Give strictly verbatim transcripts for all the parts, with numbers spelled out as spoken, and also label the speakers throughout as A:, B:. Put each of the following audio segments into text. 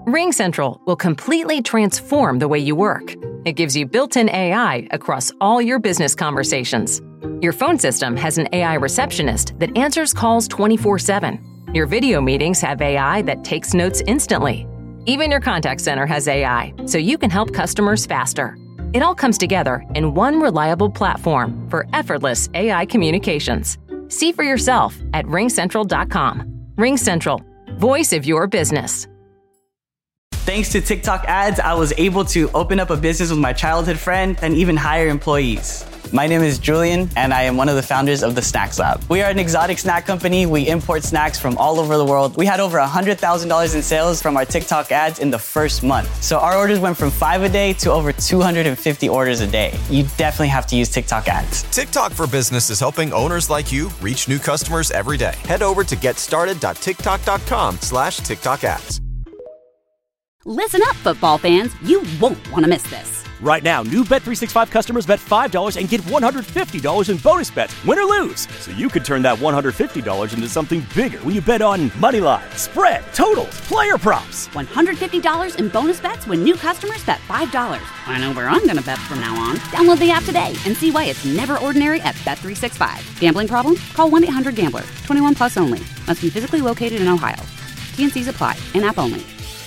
A: RingCentral will completely transform the way you work. It gives you built-in A I across all your business conversations. Your phone system has an A I receptionist that answers calls twenty-four seven. Your video meetings have A I that takes notes instantly. Even your contact center has A I, so you can help customers faster. It all comes together in one reliable platform for effortless A I communications. See for yourself at ring central dot com. RingCentral, voice of your business.
B: Thanks to TikTok ads, I was able to open up a business with my childhood friend and even hire employees. My name is Julian, and I am one of the founders of the Snacks Lab. We are an exotic snack company. We import snacks from all over the world. We had over one hundred thousand dollars in sales from our TikTok ads in the first month. So our orders went from five a day to over two hundred fifty orders a day. You definitely have to use TikTok ads.
C: TikTok for Business is helping owners like you reach new customers every day. Head over to getstarted.tiktok.com slash TikTok ads.
D: Listen up, football fans. You won't want to miss this.
E: Right now, new Bet three sixty-five customers bet five dollars and get one hundred fifty dollars in bonus bets, win or lose. So you could turn that one hundred fifty dollars into something bigger when you bet on money line, spread, totals, player props.
D: one hundred fifty dollars in bonus bets when new customers bet five dollars. I know where I'm going to bet from now on. Download the app today and see why it's never ordinary at Bet three sixty-five. Gambling problem? Call one eight hundred gambler. twenty-one plus only. Must be physically located in Ohio. T N Cs apply. In-app only.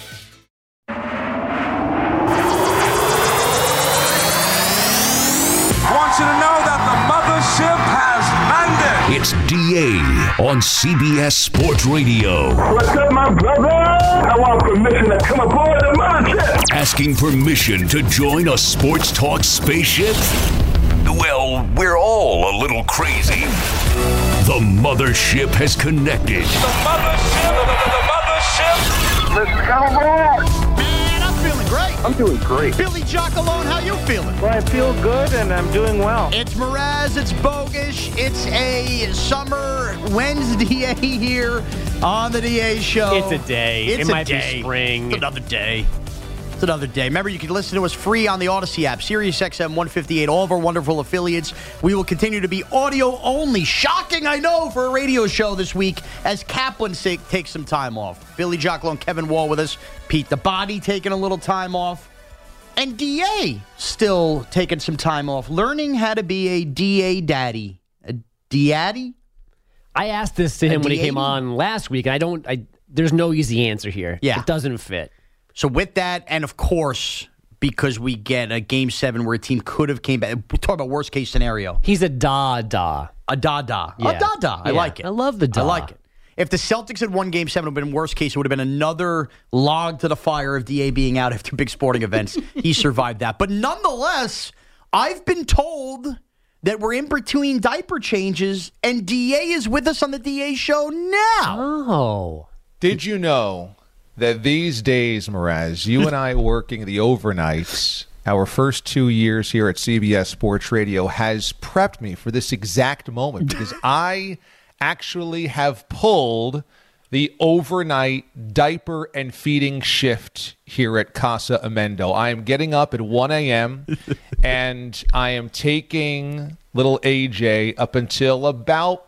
F: I want you to know that the mothership has landed.
G: It's D A on C B S Sports Radio.
F: What's up, my brother? I want permission to come aboard the mothership.
G: Asking permission to join a sports talk spaceship? Well, we're all a little crazy. The mothership has connected.
F: The mothership, the, the, the mothership. Let's come aboard.
H: Feeling great.
I: I'm doing great.
H: Billy Giacalone, how you feeling?
I: Well, I feel good and I'm doing well.
H: It's Mraz, it's Bogish, it's a summer Wednesday here on the D A show.
J: It's a day.
H: It's
J: it
H: a
J: might
H: day.
J: be spring.
H: It's another day. It's another day. Remember, you can listen to us free on the Odyssey app, Sirius X M one fifty-eight, all of our wonderful affiliates. We will continue to be audio only. Shocking, I know, for a radio show this week as Kaplan takes some time off. Billy Giacalone, Kevin Wall with us. Pete the Body taking a little time off. And D A still taking some time off, learning how to be a D A daddy. A D-addy?
J: I asked this to him
H: A
J: when he
H: D A?
J: came on last week, and I don't, I, there's no easy answer here.
H: Yeah.
J: It doesn't fit.
H: So with that, and of course, because we get a game seven where a team could have came back. We're talking about worst case scenario.
J: He's a da-da.
H: A da-da.
J: Yeah.
H: A da-da. I
J: Yeah.
H: like it.
J: I love the da.
H: I like it. If the Celtics had won game seven, it would have been worst case. It would have been another log to the fire of D A being out after big sporting events. He survived that. But nonetheless, I've been told that we're in between diaper changes, and D A is with us on the D A show now.
J: Oh.
K: Did you know that these days, Mraz, you and I working the overnights, our first two years here at C B S Sports Radio has prepped me for this exact moment because I actually have pulled the overnight diaper and feeding shift here at Casa Amendo. I am getting up at one a.m. and I am taking little A J up until about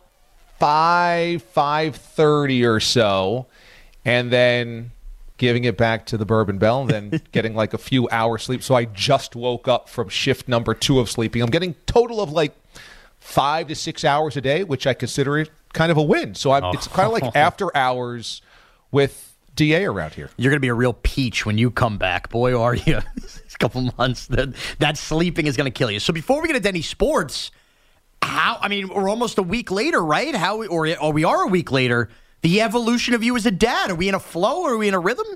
K: five, five thirty or so, and then giving it back to the Bourbon Bell, and then getting like a few hours sleep. So I just woke up from shift number two of sleeping. I'm getting total of like five to six hours a day, which I consider it kind of a win. So I'm, oh. it's kind of like after hours with D A around here.
H: You're going to be a real peach when you come back. Boy, are you. This couple months, that, that sleeping is going to kill you. So before we get into any sports, how, I mean, we're almost a week later, right? How, or, or we are a week later. The evolution of you as a dad. Are we in a flow? Or are we in a rhythm?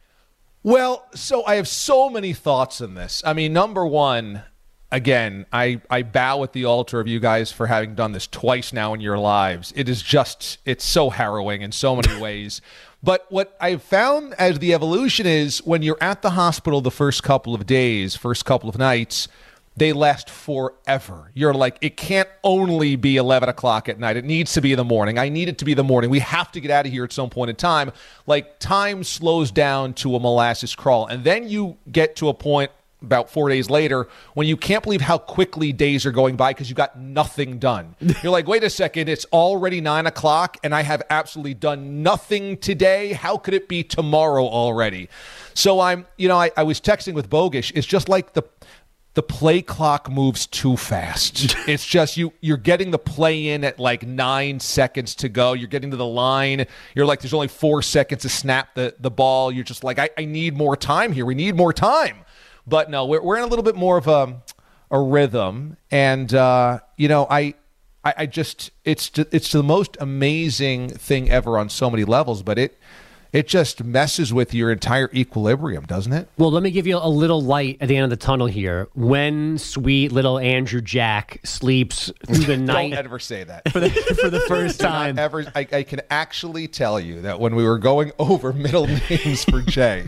K: Well, so I have so many thoughts in this. I mean, number one, again, I, I bow at the altar of you guys for having done this twice now in your lives. It is just, it's so harrowing in so many ways. But what I've found as the evolution is when you're at the hospital the first couple of days, first couple of nights, they last forever. You're like, it can't only be eleven o'clock at night. It needs to be in the morning. I need it to be the morning. We have to get out of here at some point in time. Like, time slows down to a molasses crawl. And then you get to a point about four days later when you can't believe how quickly days are going by because you got nothing done. You're like, wait a second, it's already nine o'clock and I have absolutely done nothing today. How could it be tomorrow already? So I'm, you know, I, I was texting with Bogish. It's just like the the play clock moves too fast. It's just you, you're getting the play in at like nine seconds to go. You're getting to the line. You're like, there's only four seconds to snap the, the ball. You're just like, I, I need more time here. We need more time. But no, we're we're in a little bit more of a a rhythm. And, uh, you know, I, I I just, it's it's the most amazing thing ever on so many levels, but it, It just messes with your entire equilibrium, doesn't it?
J: Well, let me give you a little light at the end of the tunnel here. When sweet little Andrew Jack sleeps through the night.
K: Don't ever say that.
J: For the, for the first time.
K: Ever, I, I can actually tell you that when we were going over middle names for Jay,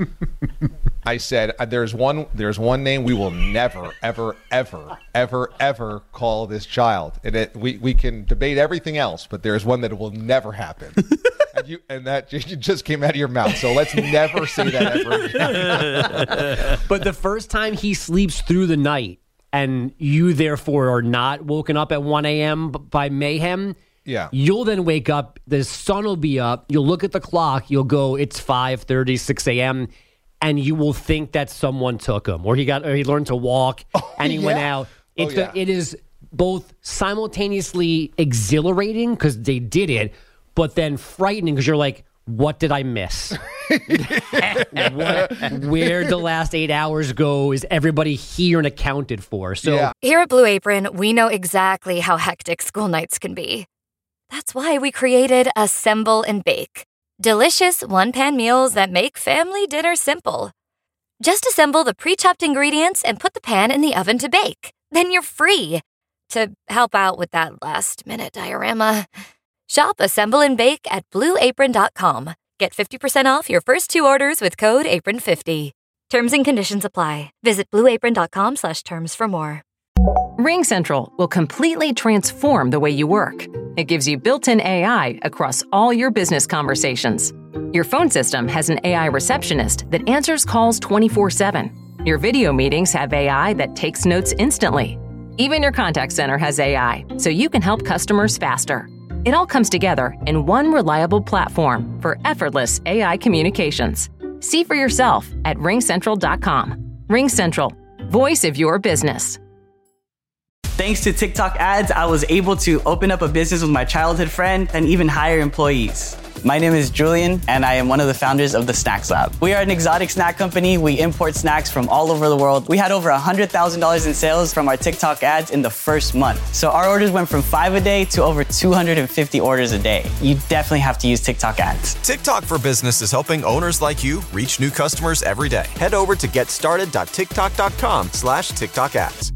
K: I said, there's one there's one name we will never, ever, ever, ever, ever call this child. And it, we, we can debate everything else, but there's one that will never happen. And, you, and that just came out of your mouth. So let's never say that ever again.
J: But the first time he sleeps through the night and you therefore are not woken up at one a.m. by mayhem,
K: yeah,
J: you'll then wake up, the sun will be up, you'll look at the clock, you'll go, it's five thirty, six a.m., and you will think that someone took him, or he got, or he learned to walk, oh, and he yeah. went out. It's
K: oh, yeah.
J: the, it is both simultaneously exhilarating because they did it, but then frightening because you're like, what did I miss? what, where'd the last eight hours go? Is everybody here and accounted for? So
K: yeah.
L: Here at Blue Apron, we know exactly how hectic school nights can be. That's why we created Assemble and Bake. Delicious one-pan meals that make family dinner simple. Just assemble the pre-chopped ingredients and put the pan in the oven to bake. Then you're free to help out with that last-minute diorama. Shop Assemble and Bake at blue apron dot com. Get fifty percent off your first two orders with code apron fifty. Terms and conditions apply. Visit blue apron dot com slash terms for more.
A: RingCentral will completely transform the way you work. It gives you built-in A I across all your business conversations. Your phone system has an A I receptionist that answers calls twenty-four seven. Your video meetings have A I that takes notes instantly. Even your contact center has A I, so you can help customers faster. It all comes together in one reliable platform for effortless A I communications. See for yourself at ring central dot com. RingCentral, voice of your business.
B: Thanks to TikTok ads, I was able to open up a business with my childhood friend and even hire employees. My name is Julian, and I am one of the founders of the Snacks Lab. We are an exotic snack company. We import snacks from all over the world. We had over one hundred thousand dollars in sales from our TikTok ads in the first month. So our orders went from five a day to over two hundred fifty orders a day. You definitely have to use TikTok ads.
C: TikTok for Business is helping owners like you reach new customers every day. Head over to get started dot tiktok dot com slash TikTok ads.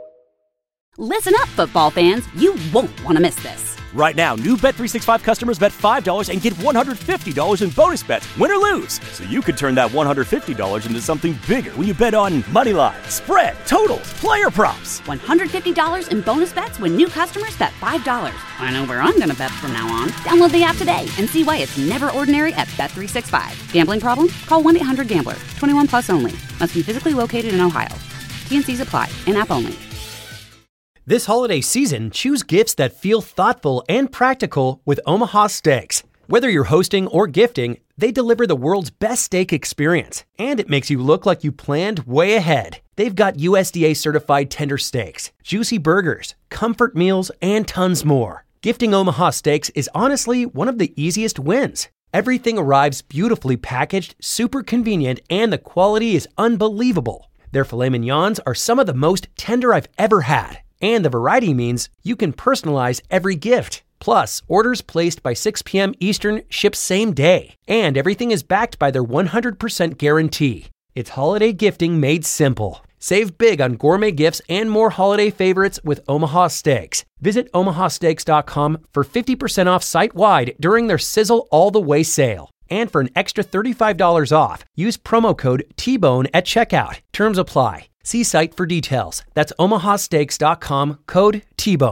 D: Listen up, football fans. You won't want to miss this.
E: Right now, new Bet three sixty-five customers bet five dollars and get one hundred fifty dollars in bonus bets, win or lose. So you could turn that one hundred fifty dollars into something bigger when you bet on money line, spread, totals, player props.
D: one hundred fifty dollars in bonus bets when new customers bet five dollars. I know where I'm going to bet from now on. Download the app today and see why it's never ordinary at Bet three sixty-five. Gambling problem? Call one eight hundred gambler. twenty-one plus only. Must be physically located in Ohio. T and C's apply. In-app only.
M: This holiday season, choose gifts that feel thoughtful and practical with Omaha Steaks. Whether you're hosting or gifting, they deliver the world's best steak experience, and it makes you look like you planned way ahead. They've got U S D A-certified tender steaks, juicy burgers, comfort meals, and tons more. Gifting Omaha Steaks is honestly one of the easiest wins. Everything arrives beautifully packaged, super convenient, and the quality is unbelievable. Their filet mignons are some of the most tender I've ever had. And the variety means you can personalize every gift. Plus, orders placed by six p.m. Eastern ship same day. And everything is backed by their one hundred percent guarantee. It's holiday gifting made simple. Save big on gourmet gifts and more holiday favorites with Omaha Steaks. Visit omaha steaks dot com for fifty percent off site-wide during their Sizzle All the Way sale. And for an extra thirty-five dollars off, use promo code T bone at checkout. Terms apply. See site for details. That's omaha steaks dot com, code T bone.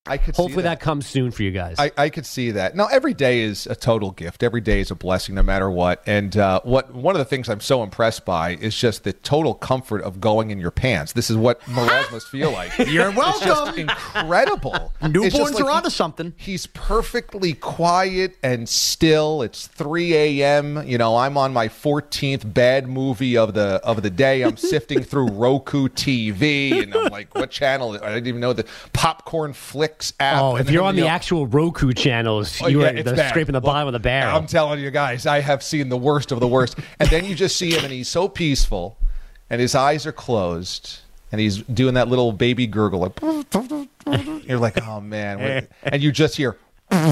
K: I could
J: Hopefully
K: see that.
J: that comes soon for you guys.
K: I, I could see that. Now, every day is a total gift. Every day is a blessing, no matter what. And uh, what one of the things I'm so impressed by is just the total comfort of going in your pants. This is what Mraz must feel like.
H: You're welcome.
K: It's just incredible.
H: Newborns
K: like
H: are
K: he,
H: onto something.
K: He's perfectly quiet and still. It's three a.m. You know, I'm on my fourteenth bad movie of the of the day. I'm sifting through Roku T V, and I'm like, what channel? I didn't even know the Popcorn Flicks app.
J: Oh, if
K: and
J: you're
K: then,
J: on
K: you
J: the
K: know,
J: actual Roku channels,
K: Oh,
J: you
K: yeah,
J: are
K: it's
J: the,
K: bad.
J: scraping the
K: Well,
J: bottom of the barrel.
K: I'm telling you guys, I have seen the worst of the worst. And then you just see him, and he's so peaceful, and his eyes are closed, and he's doing that little baby gurgle. Like, you're like, oh, man. What? And you just hear...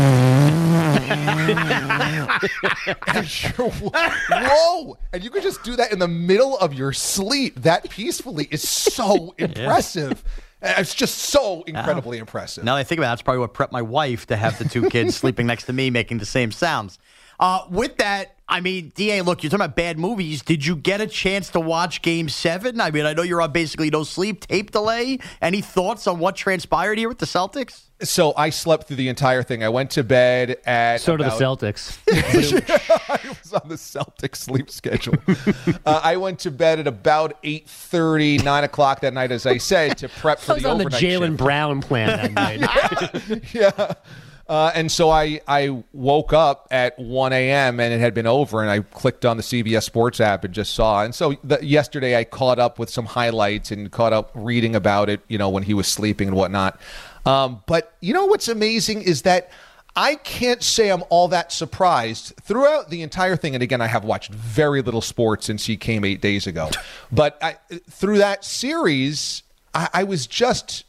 K: and you're, whoa! And you can just do that in the middle of your sleep that peacefully is so impressive. It's just so incredibly
H: oh.
K: impressive.
H: Now that I think about it, that's probably what prepped my wife to have the two kids sleeping next to me making the same sounds. Uh, with that, I mean, D A, look, you're talking about bad movies. Did you get a chance to watch Game seven? I mean, I know you're on basically no sleep, tape delay. Any thoughts on what transpired here with the Celtics?
K: So I slept through the entire thing. I went to bed at
J: So
K: about,
J: did the Celtics.
K: I was on the Celtics sleep schedule. uh, I went to bed at about eight thirty, nine o'clock that night, as I said, to prep for
J: I was
K: the
J: on the
K: overnight
J: Jaylen
K: shift.
J: Brown plan that night.
K: yeah. yeah. Uh, and so I, I woke up at one a.m. and it had been over, and I clicked on the C B S Sports app and just saw. And so the, yesterday I caught up with some highlights and caught up reading about it, you know, when he was sleeping and whatnot. Um, but you know what's amazing is that I can't say I'm all that surprised throughout the entire thing. And again, I have watched very little sports since he came eight days ago. But I, through that series, I, I was just...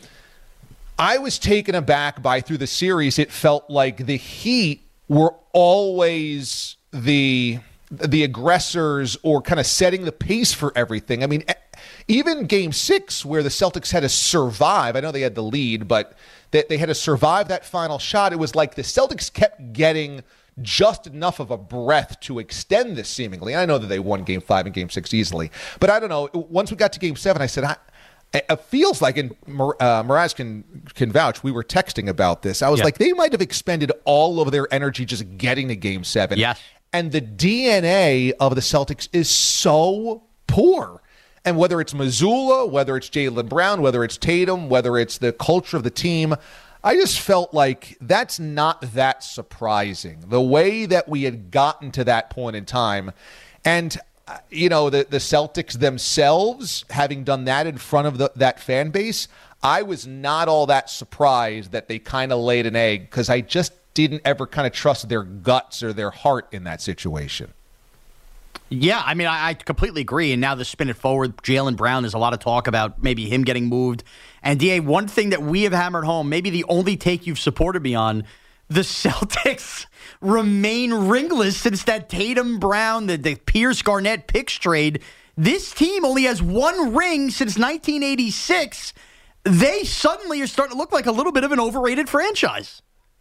K: I was taken aback by, through the series, it felt like the Heat were always the the aggressors or kind of setting the pace for everything. I mean, even Game six, where the Celtics had to survive, I know they had the lead, but they, they had to survive that final shot. It was like the Celtics kept getting just enough of a breath to extend this seemingly. I know that they won Game five and Game six easily, but I don't know. Once we got to Game seven, I said, I, it feels like, and uh, Mraz can, can vouch, we were texting about this. I was
H: yeah.
K: like, they might have expended all of their energy just getting to Game seven.
H: Yes.
K: And the D N A of the Celtics is so poor. And whether it's Mazzulla, whether it's Jaylen Brown, whether it's Tatum, whether it's the culture of the team, I just felt like that's not that surprising. The way that we had gotten to that point in time. And you know, the, the Celtics themselves, having done that in front of the, that fan base, I was not all that surprised that they kind of laid an egg because I just didn't ever kind of trust their guts or their heart in that situation.
H: Yeah, I mean, I, I completely agree. And now to spin it forward, Jaylen Brown, there's a lot of talk about maybe him getting moved. And D A, one thing that we have hammered home, maybe the only take you've supported me on, the Celtics remain ringless since that Tatum Brown, the, the Pierce Garnett picks trade. This team only has one ring since nineteen eighty-six. They suddenly are starting to look like a little bit of an overrated franchise.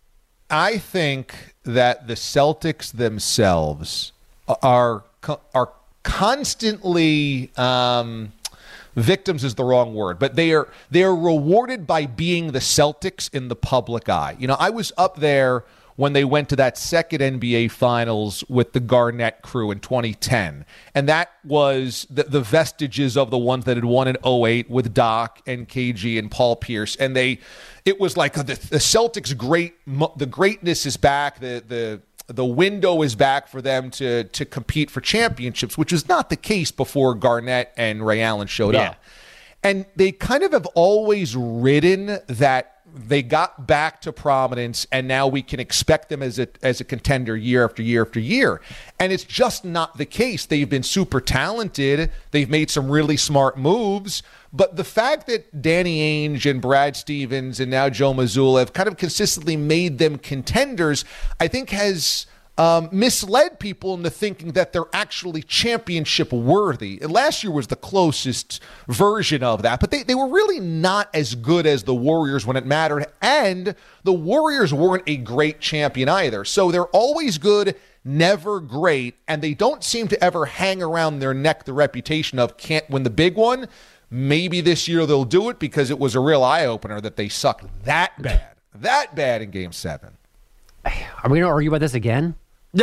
K: I think that the Celtics themselves are are constantly um, victims is the wrong word, but they are they are rewarded by being the Celtics in the public eye. You know, I was up there when they went to that second N B A Finals with the Garnett crew in twenty ten. And that was the, the vestiges of the ones that had won in oh eight with Doc and K G and Paul Pierce. And they, it was like the, the Celtics great, the greatness is back, the the the window is back for them to to compete for championships, which was not the case before Garnett and Ray Allen showed
H: yeah.
K: up. And they kind of have always ridden that they got back to prominence, and now we can expect them as a as a contender year after year after year. And it's just not the case. They've been super talented. They've made some really smart moves. But the fact that Danny Ainge and Brad Stevens and now Joe Mazzulla have kind of consistently made them contenders, I think has um, misled people into thinking that they're actually championship worthy. And last year was the closest version of that, but they, they were really not as good as the Warriors when it mattered. And the Warriors weren't a great champion either. So they're always good, never great, and they don't seem to ever hang around their neck the reputation of can't win the big one. Maybe this year they'll do it because it was a real eye-opener that they sucked that bad, that bad in Game seven.
J: Are we going to argue about this again?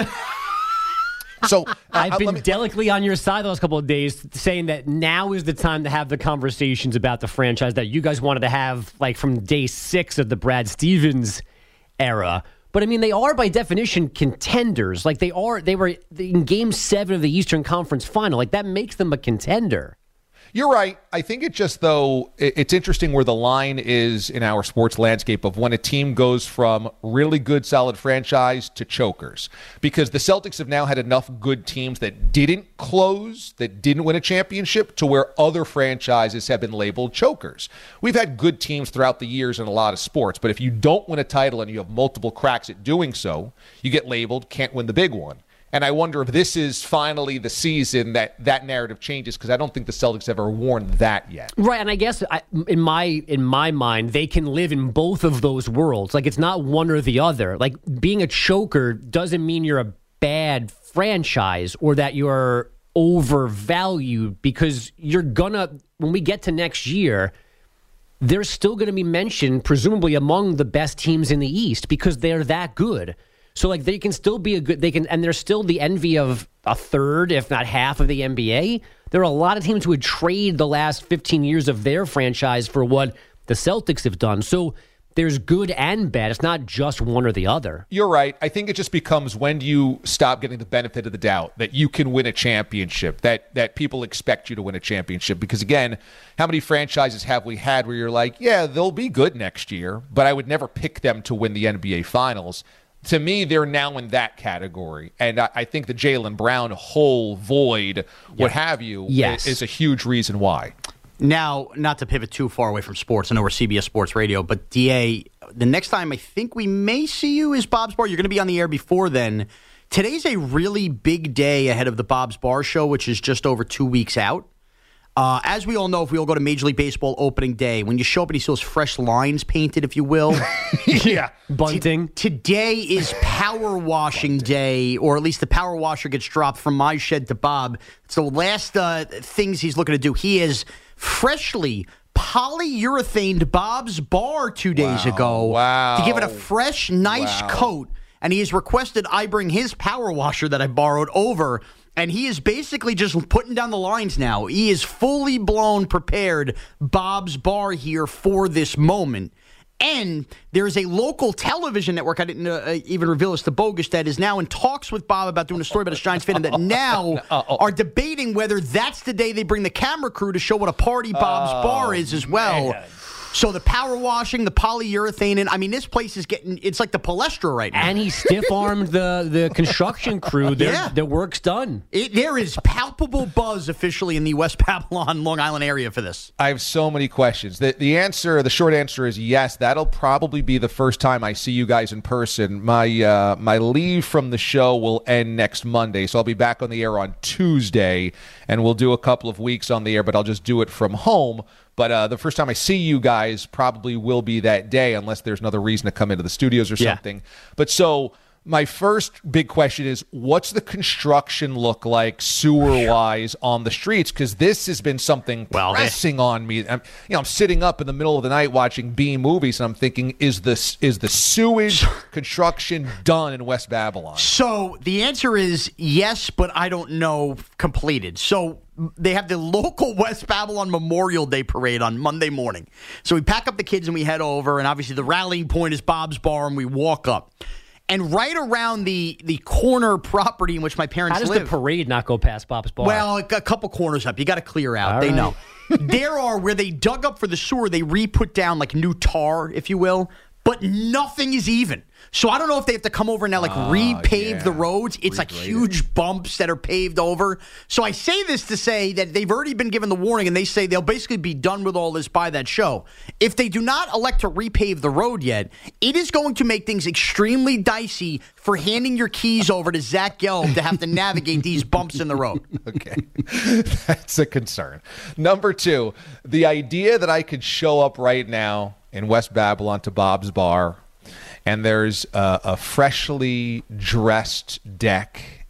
K: So
J: I've
K: uh,
J: been
K: me,
J: delicately on your side the last couple of days saying that now is the time to have the conversations about the franchise that you guys wanted to have like from day six of the Brad Stevens era. But I mean, they are by definition contenders. Like they are, they were in Game Seven of the Eastern Conference Final. Like that makes them a contender.
K: You're right. I think it just, though, it's interesting where the line is in our sports landscape of when a team goes from really good, solid franchise to chokers. Because the Celtics have now had enough good teams that didn't close, that didn't win a championship, to where other franchises have been labeled chokers. We've had good teams throughout the years in a lot of sports, but if you don't win a title and you have multiple cracks at doing so, you get labeled can't win the big one. And I wonder if this is finally the season that that narrative changes, because I don't think the Celtics have ever worn that yet.
J: Right, and I guess I, in my in my mind, they can live in both of those worlds. Like, it's not one or the other. Like, being a choker doesn't mean you're a bad franchise or that you're overvalued, because you're gonna, when we get to next year, they're still going to be mentioned, presumably among the best teams in the East, because they're that good. So, like, they can still be a good, they can, and they're still the envy of a third, if not half of the N B A. There are a lot of teams who would trade the last fifteen years of their franchise for what the Celtics have done. So there's good and bad. It's not just one or the other.
K: You're right. I think it just becomes, when do you stop getting the benefit of the doubt that you can win a championship, that that people expect you to win a championship? Because, again, how many franchises have we had where you're like, yeah, they'll be good next year, but I would never pick them to win the N B A Finals? To me, they're now in that category. And I, I think the Jaylen Brown hole, void, what
H: Yeah.
K: have you,
H: Yes.
K: is a huge reason why.
H: Now, not to pivot too far away from sports, I know we're C B S Sports Radio, but D A, the next time I think we may see you is Bob's Bar. You're going to be on the air before then. Today's a really big day ahead of the Bob's Bar show, which is just over two weeks out. Uh, as we all know, if we all go to Major League Baseball opening day, when you show up and you see those fresh lines painted, if you will.
K: yeah.
J: Bunting.
H: T- today is power washing day, or at least the power washer gets dropped from my shed to Bob. So last uh, things he's looking to do, he is freshly polyurethaned Bob's Bar two days
K: Wow.
H: ago.
K: Wow.
H: To give it a fresh, nice
K: Wow.
H: coat. And he has requested I bring his power washer that I borrowed over. And he is basically just putting down the lines now. He is fully blown prepared Bob's Bar here for this moment. And there's a local television network, I didn't uh, even reveal this to Bogus, that is now in talks with Bob about doing a story about a Giants fan, and that now are debating whether that's the day they bring the camera crew to show what a party Bob's
K: Oh,
H: Bar is as well.
K: man.
H: So the power washing, the polyurethane, I mean, this place is getting, it's like the Palestra right now.
J: And he stiff-armed the, the construction crew. Their,
H: Yeah.
J: their work's done.
H: It, there is palpable buzz officially in the West Babylon, Long Island area for this.
K: I have so many questions. The, the answer, the short answer is yes. That'll probably be the first time I see you guys in person. My uh, my leave from the show will end next Monday, so I'll be back on the air on Tuesday, and we'll do a couple of weeks on the air, but I'll just do it from home. But uh, the first time I see you guys probably will be that day, unless there's another reason to come into the studios or
H: Yeah.
K: something. But so my first big question is, what's the construction look like sewer-wise on the streets? Because this has been something
H: Well, they-
K: pressing on me. I'm, you know, I'm sitting up in the middle of the night watching B movies, and I'm thinking, is this is the sewage construction done in West Babylon?
H: So the answer is yes, but I don't know completed. So they have the local West Babylon Memorial Day parade on Monday morning. So we pack up the kids and we head over, and obviously the rallying point is Bob's Bar, and we walk up. And right around the, the corner property in which my parents
J: How does
H: live.
J: the parade not go past Bob's Bar?
H: Well, a a couple corners up. You got to clear out.
J: All
H: they
J: right.
H: know. There are, where they dug up for the sewer, they re-put down like new tar, if you will, but nothing is even. So I don't know if they have to come over and now like
K: Oh,
H: repave
K: yeah.
H: the roads. It's like
K: Regrade it.
H: huge bumps that are paved over. So I say this to say that they've already been given the warning, and they say they'll basically be done with all this by that show. If they do not elect to repave the road yet, it is going to make things extremely dicey for handing your keys over to Zach Gelb to have to navigate these bumps in the road.
K: Okay. That's a concern. Number two, the idea that I could show up right now in West Babylon to Bob's Bar, and there's a, a freshly dressed deck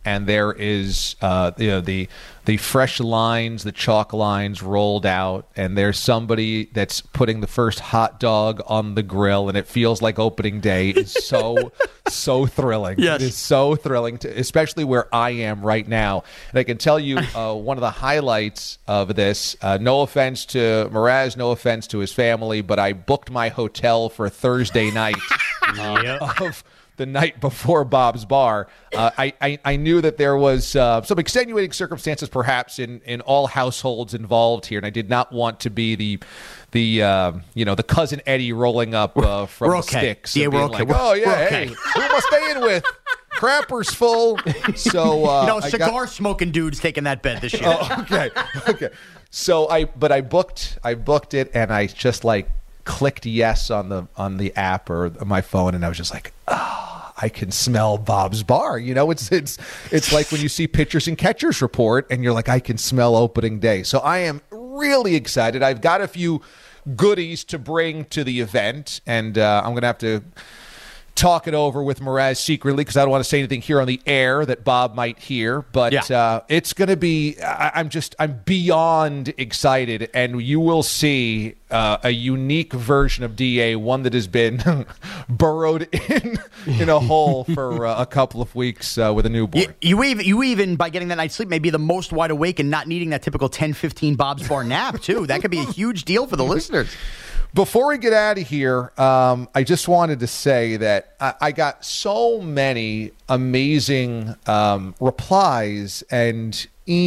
K: and there is uh, you know the the fresh lines, the chalk lines rolled out, and there's somebody that's putting the first hot dog on the grill, and it feels like opening day. Is so so thrilling.
H: Yes.
K: It is so thrilling, to, especially where I am right now. And I can tell you uh, one of the highlights of this. Uh, no offense to Mraz, no offense to his family, but I booked my hotel for Thursday night uh,
J: Yep.
K: of the night before Bob's Bar. Uh, I, I I knew that there was uh, some extenuating circumstances, perhaps in, in all households involved here, and I did not want to be the the uh, you know the cousin Eddie rolling up uh, from
H: we're
K: the
H: okay.
K: sticks.
H: Yeah,
K: and
H: we're
K: being
H: okay.
K: Like,
H: We're-
K: oh yeah,
H: we're okay.
K: hey, who am I staying with? Crapper's full. So uh,
H: you know,
K: I
H: cigar
K: got-
H: smoking dude's taking that bed this year.
K: Oh, okay, okay. So I, but I booked, I booked it, and I just like clicked yes on the on the app or my phone, and I was just like, ah, oh, I can smell Bob's Bar. You know, it's it's it's like when you see Pitchers and Catchers Report, and you're like, I can smell opening day. So I am really excited. I've got a few goodies to bring to the event, and uh, I'm gonna have to talk it over with Mraz secretly because I don't want to say anything here on the air that Bob might hear. But
H: Yeah.
K: uh, it's going to be. I, I'm just. I'm beyond excited, and you will see uh, a unique version of D A, one that has been burrowed in in a hole for uh, a couple of weeks uh, with a newborn.
H: You, you even, you even, by getting that night's sleep, may be the most wide awake and not needing that typical ten fifteen Bob's Bar nap, too. That could be a huge deal for the listeners.
K: Before we get out of here, um, I just wanted to say that I, I got so many amazing um, replies and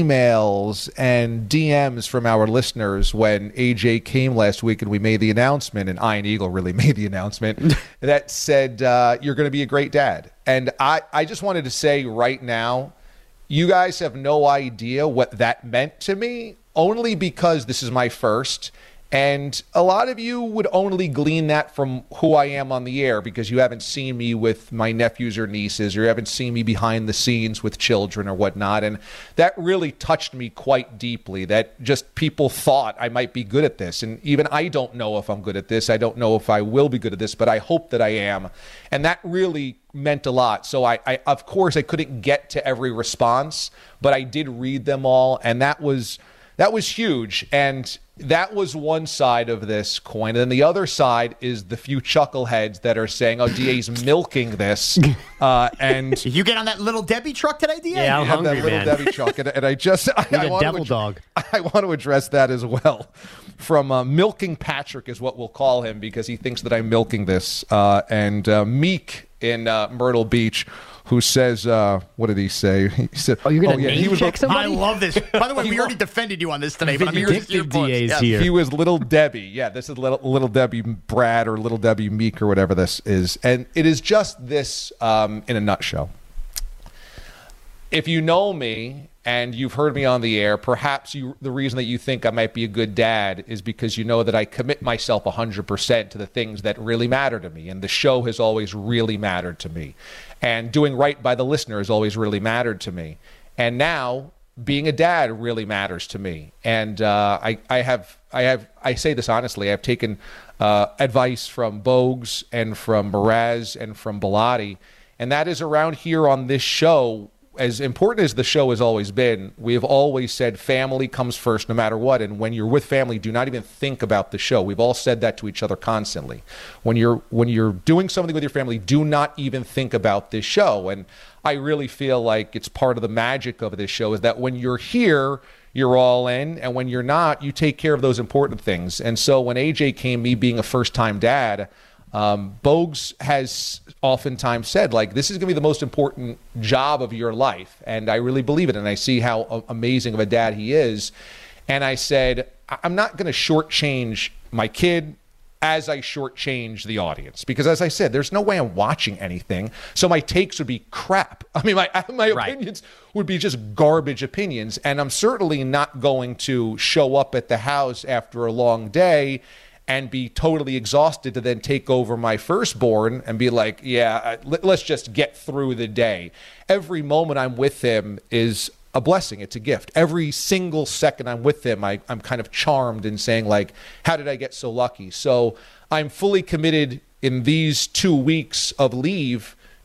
K: emails and D Ms from our listeners when A J came last week and we made the announcement, and Iron Eagle really made the announcement, that said, uh, you're going to be a great dad. And I, I just wanted to say right now, you guys have no idea what that meant to me, only because this is my first. And a lot of you would only glean that from who I am on the air because you haven't seen me with my nephews or nieces, or you haven't seen me behind the scenes with children or whatnot. And that really touched me quite deeply, that just people thought I might be good at this. And even I don't know if I'm good at this. I don't know if I will be good at this, but I hope that I am. And that really meant a lot. So I, I of course, I couldn't get to every response, but I did read them all. And that was... That was huge, and that was one side of this coin. And then the other side is the few chuckleheads that are saying, oh, D A's milking this. Uh, and
H: you get on that Little Debbie truck today, D A?
J: Yeah, I'm
K: have
J: hungry,
K: that Little
J: man.
K: Debbie truck, and, and I just I,
J: Need
K: I
J: a
K: want
J: devil
K: to,
J: dog.
K: I want to address that as well. From uh, Milking Patrick is what we'll call him because he thinks that I'm milking this. Uh, and uh, Meek in uh, Myrtle Beach, who says, uh, what did he say? He said,
J: Oh, you're gonna
K: oh, yeah,
J: name
K: he was
J: check
K: a-
J: somebody?
H: I love this. By the way, we already defended you on this today, but I'm here
J: Vindictive
H: to
J: D A's
H: yes.
J: here.
K: He was Little Debbie. Yeah, this is Little, little Debbie Brad or Little Debbie Meek or whatever this is. And it is just this um, in a nutshell. If you know me and you've heard me on the air, perhaps you, the reason that you think I might be a good dad is because you know that I commit myself one hundred percent to the things that really matter to me. And the show has always really mattered to me. And doing right by the listener has always really mattered to me. And now being a dad really matters to me. And uh, I, I have, I have, I say this honestly, I've taken uh, advice from Bogues and from Mraz and from Bilotti. And that is around here on this show. As important as the show has always been, we have always said family comes first no matter what. And when you're with family, do not even think about the show. We've all said that to each other constantly. When you're when you're doing something with your family, do not even think about this show. And I really feel like it's part of the magic of this show is that when you're here, you're all in. And when you're not, you take care of those important things. And so when A J came, me being a first-time dad, Um, Bogues has oftentimes said, like, this is going to be the most important job of your life. And I really believe it. And I see how amazing of a dad he is. And I said, I'm not going to shortchange my kid as I shortchange the audience. Because as I said, there's no way I'm watching anything. So my takes would be crap. I mean, my, my
J: Right.
K: opinions would be just garbage opinions. And I'm certainly not going to show up at the house after a long day and be totally exhausted to then take over my firstborn and be like, yeah, let's just get through the day. Every moment I'm with him is a blessing. It's a gift. Every single second I'm with him, I, I'm kind of charmed and saying, like, how did I get so lucky? So I'm fully committed in these two weeks of leave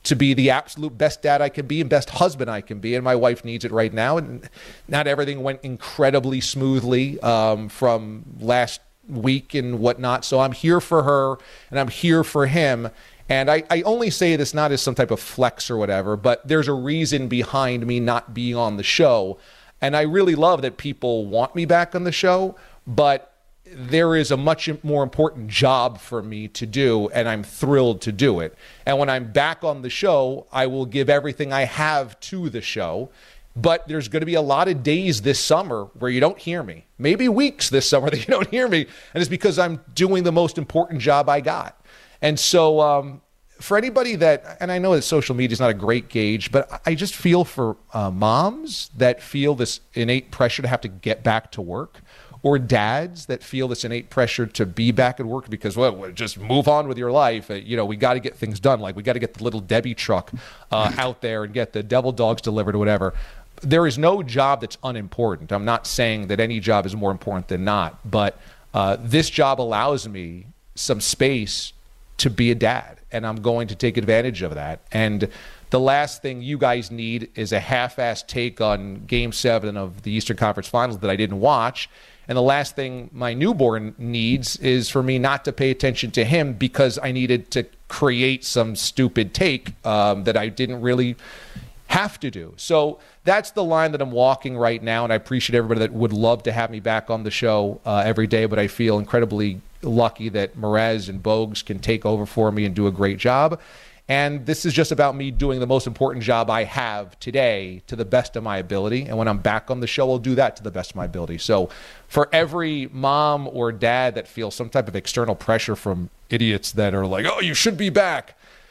K: to be the absolute best dad I can be and best husband I can be, and my wife needs it right now. And not everything went incredibly smoothly um, from last week and whatnot. So I'm here for her, and I'm here for him. And I, I only say this not as some type of flex or whatever, but there's a reason behind me not being on the show. And I really love that people want me back on the show, but there is a much more important job for me to do, and I'm thrilled to do it. And when I'm back on the show, I will give everything I have to the show. But there's going to be a lot of days this summer where you don't hear me. Maybe weeks this summer that you don't hear me. And it's because I'm doing the most important job I got. And so um, for anybody that, and I know that social media is not a great gauge, but I just feel for uh, moms that feel this innate pressure to have to get back to work, or dads that feel this innate pressure to be back at work because, well, just move on with your life. Uh, you know, we got to get things done. Like we got to get the little Debbie truck uh, out there and get the devil dogs delivered or whatever. There is no job that's unimportant. I'm not saying that any job is more important than not, but uh, this job allows me some space to be a dad, and I'm going to take advantage of that. And the last thing you guys need is a half-assed take on Game seven of the Eastern Conference Finals that I didn't watch. And the last thing my newborn needs is for me not to pay attention to him because I needed to create some stupid take um, that I didn't really have to do. So that's the line that I'm walking right now, and I appreciate everybody that would love to have me back on the show uh, every day, but I feel incredibly lucky that Mraz and Bogues can take over for me and do a great job. And this is just about me doing the most important job I have today to the best of my ability. And when I'm back on the show, I'll do that to the best of my ability. So for every mom or dad that feels some type of external pressure from idiots that are like, oh, you should be back,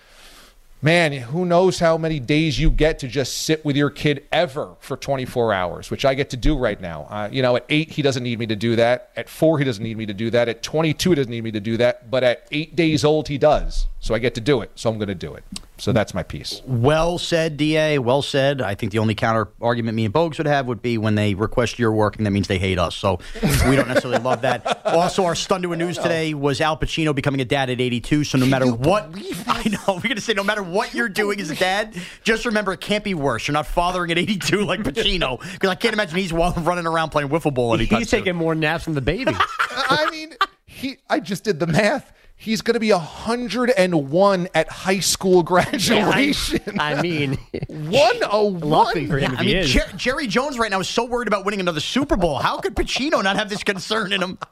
K: man, who knows how many days you get to just sit with your kid ever for twenty-four hours, which I get to do right now. Uh, you know, at eight, he doesn't need me to do that. At four, he doesn't need me to do that. At twenty-two, he doesn't need me to do that. But at eight days old, he does. So I get to do it. So I'm going to do it. So that's my piece.
H: Well said, D A. Well said. I think the only counter argument me and Bogues would have would be when they request you're working, that means they hate us. So we don't necessarily love that. Also, our stun to a news today was Al Pacino becoming a dad at eighty-two. So no matter what, I know, we're going to say no matter what you're doing as a dad, just remember it can't be worse. You're not fathering at eighty-two like Pacino, because I can't imagine he's running around playing wiffle ball anytime
J: He's
H: soon.
J: taking more naps than the baby.
K: I mean, he. I just did the math. He's going to be one hundred one at high school graduation.
J: Yeah, I, I mean,
K: one oh one.
J: Lucky for him
H: Yeah,
J: if
H: I
J: he
H: mean,
J: is.
H: Jer- Jerry Jones right now is so worried about winning another Super Bowl. How could Pacino not have this concern in him?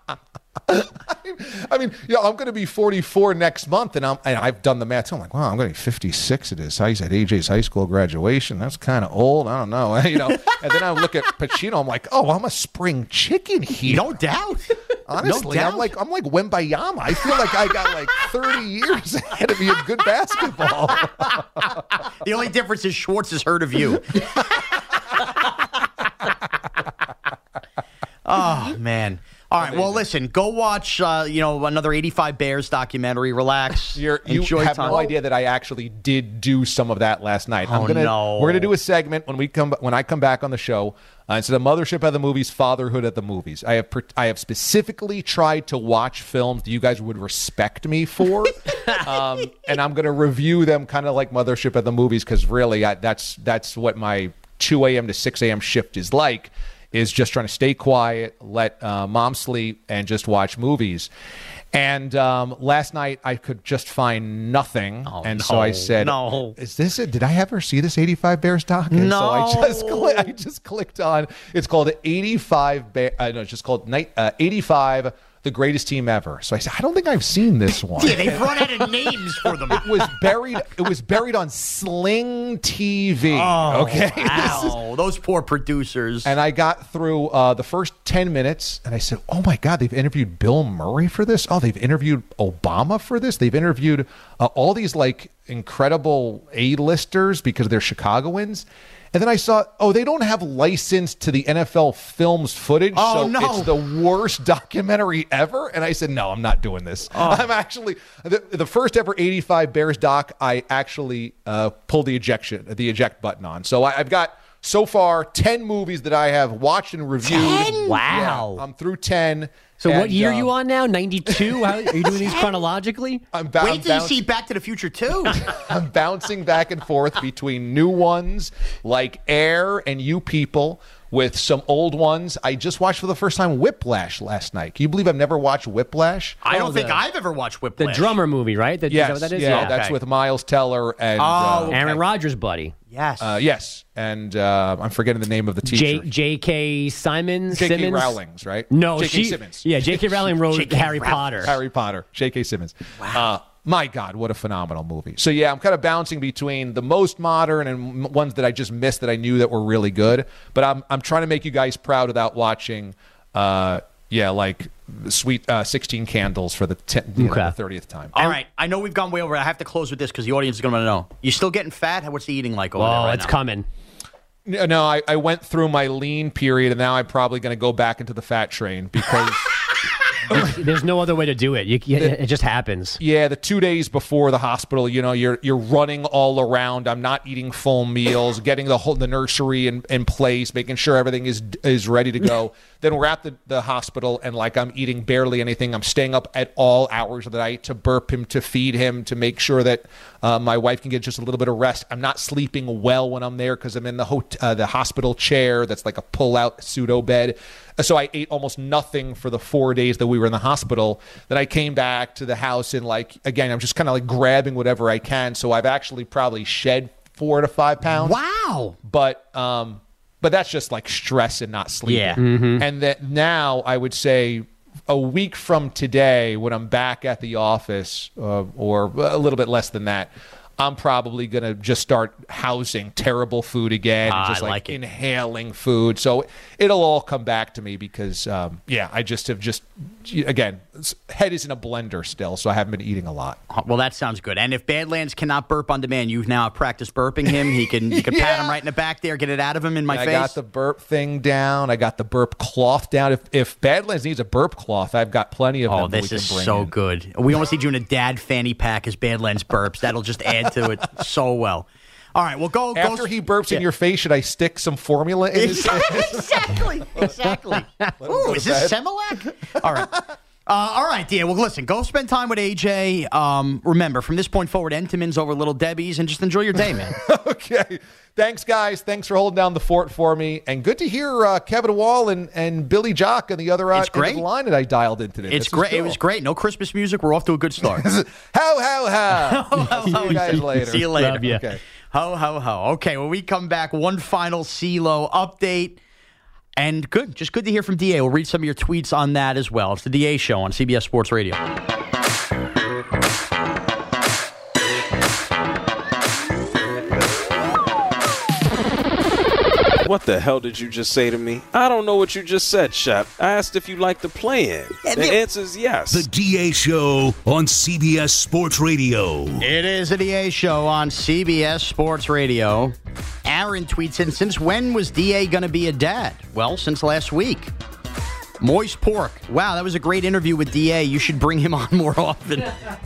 K: I mean, yeah, I'm going to be forty-four next month, and I'm and I've done the math. So I'm like, wow, I'm going to be fifty-six at his high at A J's high school graduation. That's kind of old. I don't know, you know. And then I look at Pacino. I'm like, oh, I'm a spring chicken here.
H: No doubt.
K: Honestly,
H: no doubt.
K: I'm like I'm like Wembayama. I feel like I got like thirty years ahead of me of good basketball.
H: The only difference is Schwartz has heard of you. Oh, man. All right, well, listen, go watch, uh, you know, another eighty-five Bears documentary. Relax.
K: You're, you
H: enjoy
K: have
H: time.
K: no idea that I actually did do some of that last night.
H: Oh,
K: I'm gonna,
H: no.
K: We're going to do a segment when we come when I come back on the show. Uh, instead of Mothership at the Movies, Fatherhood at the Movies. I have I have specifically tried to watch films that you guys would respect me for, um, and I'm going to review them kind of like Mothership at the Movies, because really I, that's that's what my two a.m. to six a.m. shift is like. Is just trying to stay quiet, let uh, mom sleep, and just watch movies. And um, last night I could just find nothing,
H: oh,
K: and
H: no,
K: so I said,
H: "No,
K: is this it? Did I ever see this eighty-five Bears doc?" And
H: no.
K: so I just cli- I just clicked on. It's called eighty-five. Bear, uh, no, it's just called night, uh, eighty-five. The greatest team ever. So I said, I don't think I've seen this one.
H: Yeah, they've run out of names for them.
K: It was buried. It was buried on Sling T V.
H: Oh,
K: okay,
H: wow. Is, those poor producers.
K: And I got through uh, the first ten minutes, and I said, "Oh my God, they've interviewed Bill Murray for this. Oh, they've interviewed Obama for this. They've interviewed uh, all these like incredible A-listers because they're Chicagoans." And then I saw, oh, they don't have license to the N F L Films footage,
H: oh,
K: so
H: no.
K: it's the worst documentary ever. And I said, no, I'm not doing this. Oh. I'm actually the, the first ever eighty-five Bears doc. I actually uh, pulled the ejection, the eject button on. So I, I've got so far, ten movies that I have watched and reviewed.
J: ten? Wow.
K: Yeah, I'm through ten.
J: So
K: and,
J: what year
K: um,
J: are you on now? ninety-two? How, are you doing these chronologically?
K: I'm ba-
H: Wait
K: I'm
H: till you
K: bounce-
H: see Back to the Future two.
K: I'm bouncing back and forth between new ones like Air and You People with some old ones. I just watched for the first time Whiplash last night. Can you believe I've never watched Whiplash?
H: I don't
J: Oh,
H: think
J: the-
H: I've ever watched
J: The
H: Whiplash.
J: drummer movie, right? That,
K: Yes,
J: is that what that is?
K: yeah, that's
H: Okay.
K: with Miles Teller and
H: Oh,
K: uh,
H: okay.
J: Aaron Rodgers' buddy.
H: Yes.
K: uh, yes, and uh, I'm forgetting the name of the
J: J-
K: teacher.
J: J.K. Simons?
K: J K.
J: Simmons?
K: Rowling's, right?
J: No,
K: J K.
J: she,
K: Simmons.
J: Yeah, J K. Rowling wrote
H: J K.
J: Harry
H: Rowling.
J: Potter.
K: Harry Potter. J K. Simmons. Wow. Uh, my God, what a phenomenal movie. So, yeah, I'm kind of bouncing between the most modern and m- ones that I just missed that I knew that were really good. But I'm I'm trying to make you guys proud without watching, uh, yeah, like Sweet uh, sixteen Candles for the, ten, you know,
J: Okay.
K: the thirtieth time.
H: All right. I know we've gone way over. I have to close with this because the audience is going to know. You still getting fat? What's the eating like over there
J: Oh,
H: right
J: it's
H: now?
J: coming.
K: No, no I, I went through my lean period, and now I'm probably going to go back into the fat train because...
J: There's no other way to do it. You, you, it just happens.
K: Yeah, the two days before the hospital, you know, you're you're running all around. I'm not eating full meals, getting the whole the nursery in, in place, making sure everything is is ready to go. Then we're at the, the hospital, and like I'm eating barely anything. I'm staying up at all hours of the night to burp him, to feed him, to make sure that uh, my wife can get just a little bit of rest. I'm not sleeping well when I'm there because I'm in the hot- uh, the hospital chair that's like a pull-out pseudo bed. So I ate almost nothing for the four days that we were in the hospital. Then I came back to the house and like, again, I'm just kind of like grabbing whatever I can. So I've actually probably shed four to five pounds.
H: Wow.
K: But, um, but that's just like stress and not sleeping.
H: Yeah.
J: Mm-hmm.
K: And that now I would say a week from today, when I'm back at the office, uh, or a little bit less than that, I'm probably going to just start housing terrible food again,
H: Ah,
K: and just
H: I
K: like,
H: like it.
K: inhaling food. So it'll all come back to me because, um, yeah, I just have just, again, head is in a blender still, so I haven't been eating a lot.
H: Well, that sounds good. And if Badlands cannot burp on demand, you've now practiced burping him. He can you can pat him right in the back there, get it out of him in my
K: I
H: face.
K: got the burp thing down. I got the burp cloth down. If if Badlands needs a burp cloth, I've got plenty of
H: Oh,
K: them. that
H: this
K: we
H: is
K: can bring
H: so
K: in.
H: good. We almost need you in a dad fanny pack as Badlands burps. That'll just add to it so well. All right, well, go.
K: After
H: go,
K: he burps
H: yeah.
K: in your face, should I stick some formula in his face?
H: Exactly. Exactly. Ooh, is this Similac? All right. Uh, all right, dear. Well, listen, go spend time with A J. Um, remember, from this point forward, Entenmann's over Little Debbie's, and just enjoy your day, man.
K: Okay. Thanks, guys. Thanks for holding down the fort for me. And good to hear uh, Kevin Wall and, and Billy Jock on the other uh,
H: It's great.
K: end of the line that I dialed in today.
H: It's
K: This
H: great.
K: cool.
H: It was great. No Christmas music. We're off to a good start.
K: How, how, how. See you guys later.
H: See you later.
J: Love ya.
K: Okay.
H: Ho, ho, ho. Okay, when we come back, one final CeeLo update. And good. Just good to hear from D A. We'll read some of your tweets on that as well. It's the D A Show on C B S Sports Radio.
N: What the hell did you just say to me? I don't know what you just said, Shep. I asked if you like to play in. The answer is yes.
G: The D A Show on C B S Sports Radio.
H: It is the D A Show on C B S Sports Radio. Aaron tweets in, since when was D A going to be a dad? Well, since last week. Moist Pork. Wow, that was a great interview with D A. You should bring him on more often.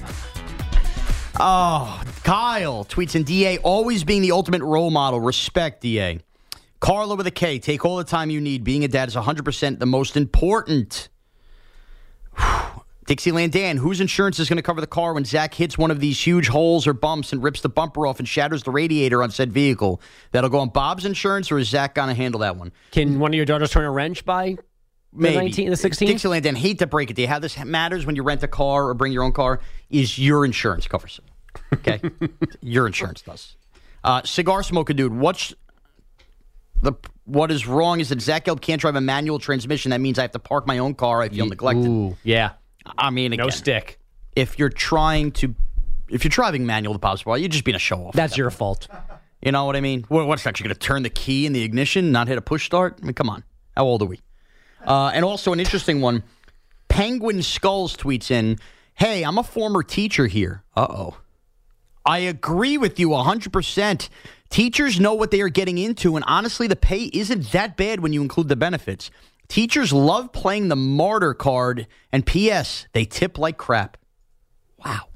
H: Oh, Kyle tweets in, D A always being the ultimate role model. Respect, D A. Carla with a K, take all the time you need. Being a dad is one hundred percent the most important. Dixieland Dan, whose insurance is going to cover the car when Zach hits one of these huge holes or bumps and rips the bumper off and shatters the radiator on said vehicle? That'll go on Bob's insurance, or is Zach going to handle that one?
J: Can one of your daughters turn a wrench by the
H: Maybe.
J: nineteen, the sixteen?
H: Dixieland Dan, hate to break it to you. How this matters when you rent a car or bring your own car is your insurance covers it. Okay? Your insurance does. Uh, Cigar Smoker Dude, what's... The what is wrong is that Zach Gelb can't drive a manual transmission. That means I have to park my own car. I feel neglected.
J: Ooh, yeah.
H: I mean, again,
J: No stick.
H: If you're trying to, if you're driving manual the Pops Bar, you're just being a show off.
J: That's your fault.
H: You know what I mean? What, what's that? You're going to turn the key in the ignition, not hit a push start? I mean, come on. How old are we? Uh, and also an interesting one. Penguin Skulls tweets in, hey, I'm a former teacher here. Uh-oh. I agree with you one hundred percent. Teachers know what they are getting into, and honestly, the pay isn't that bad when you include the benefits. Teachers love playing the martyr card, and P S, they tip like crap. Wow.